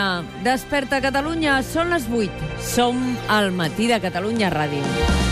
dia. Desperta Catalunya, són les 8. Som al Matí de Catalunya Ràdio.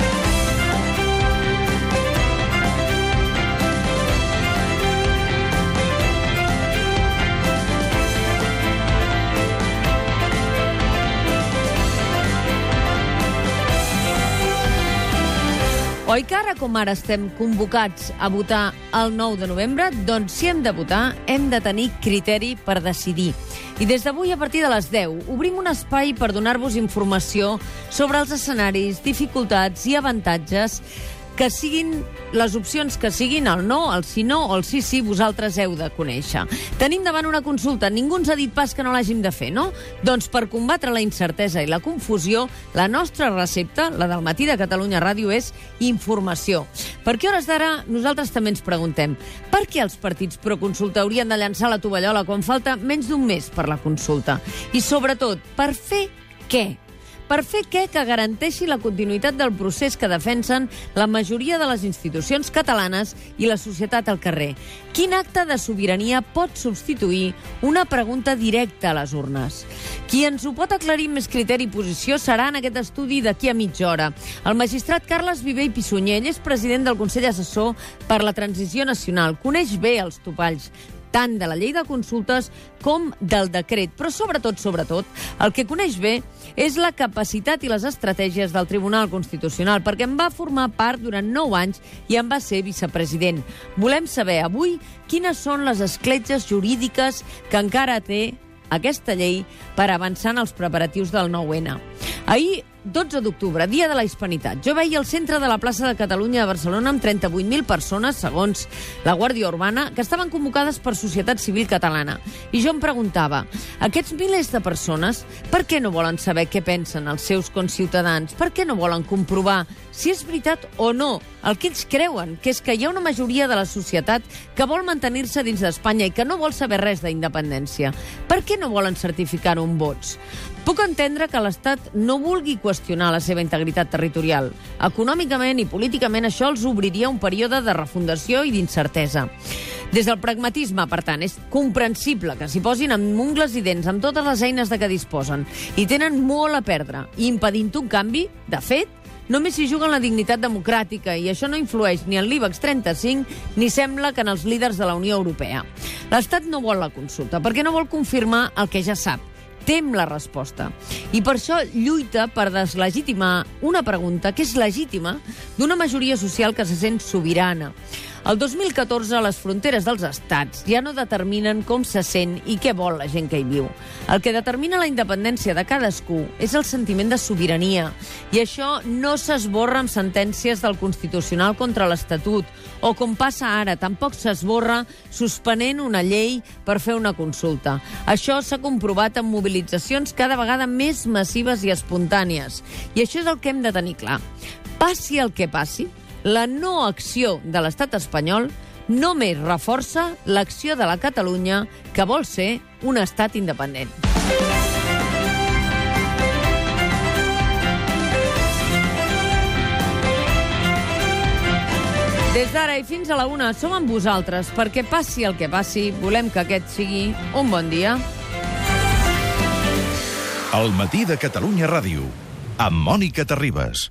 Oi que ara com ara estem convocats a votar el 9 de novembre? Doncs si hem de votar, hem de tenir criteri per decidir. I des d'avui, a partir de les 10, obrim un espai per donar-vos informació sobre els escenaris, dificultats i avantatges que siguin les opcions que siguin, el no, el sí no o el sí sí, vosaltres heu de conèixer. Tenim davant una consulta, ningú ens ha dit pas que no l'hàgim de fer, no? Doncs per combatre la incertesa i la confusió, la nostra recepta, la del Matí de Catalunya Ràdio, és informació. Perquè a hores d'ara nosaltres també ens preguntem per què els partits pro-consulta haurien de llançar la tovallola quan falta menys d'un mes per la consulta? I sobretot, per fer què? Per fer què que garanteixi la continuïtat del procés que defensen la majoria de les institucions catalanes i la societat al carrer. Quin acte de sobirania pot substituir una pregunta directa a les urnes? Qui ens ho pot aclarir amb més criteri i posició serà en aquest estudi d'aquí a mitja hora. El magistrat Carles Viver i Pissunyell és president del Consell Assessor per la Transició Nacional. Coneix bé els topalls tant de la llei de consultes com del decret. Però sobretot, el que coneix bé és la capacitat i les estratègies del Tribunal Constitucional, perquè en va formar part durant 9 anys i en va ser vicepresident. Volem saber avui quines són les escletxes jurídiques que encara té aquesta llei per avançar en els preparatius del 9-N. Ahir, 12 d'octubre, dia de la Hispanitat. Jo veia el centre de la plaça de Catalunya de Barcelona amb 38.000 persones, segons la Guàrdia Urbana, que estaven convocades per Societat Civil Catalana. I jo em preguntava, aquests milers de persones, per què no volen saber què pensen els seus conciutadans? Per què no volen comprovar si és veritat o no el que ells creuen, que és que hi ha una majoria de la societat que vol mantenir-se dins d'Espanya i que no vol saber res d'independència? Per què no volen certificar-ho amb vots? Puc entendre que l'Estat no vulgui qüestionar la seva integritat territorial. Econòmicament i políticament això els obriria un període de refundació i d'incertesa. Des del pragmatisme, per tant, és comprensible que s'hi posin amb ungles i dents, amb totes les eines de què disposen, i tenen molt a perdre. I impedint un canvi, de fet, només s'hi juguen la dignitat democràtica i això no influeix ni en l'IBEX 35 ni sembla que en els líders de la Unió Europea. L'Estat no vol la consulta perquè no vol confirmar el que ja sap. Tem la resposta. I per això lluita per deslegitimar una pregunta que és legítima d'una majoria social que se sent sobirana. El 2014, les fronteres dels estats ja no determinen com se sent i què vol la gent que hi viu. El que determina la independència de cadascú és el sentiment de sobirania. I això no s'esborra amb sentències del Constitucional contra l'Estatut, o com passa ara, tampoc s'esborra suspenent una llei per fer una consulta. Això s'ha comprovat en mobilitzacions cada vegada més massives i espontànies. I això és el que hem de tenir clar. Passi el que passi, la no acció de l'estat espanyol només reforça l'acció de la Catalunya que vol ser un estat independent. Des d'ara i fins a la 1 som amb vosaltres perquè passi el que passi, volem que aquest sigui un bon dia. El Matí de Catalunya Ràdio, amb Mònica Terribas.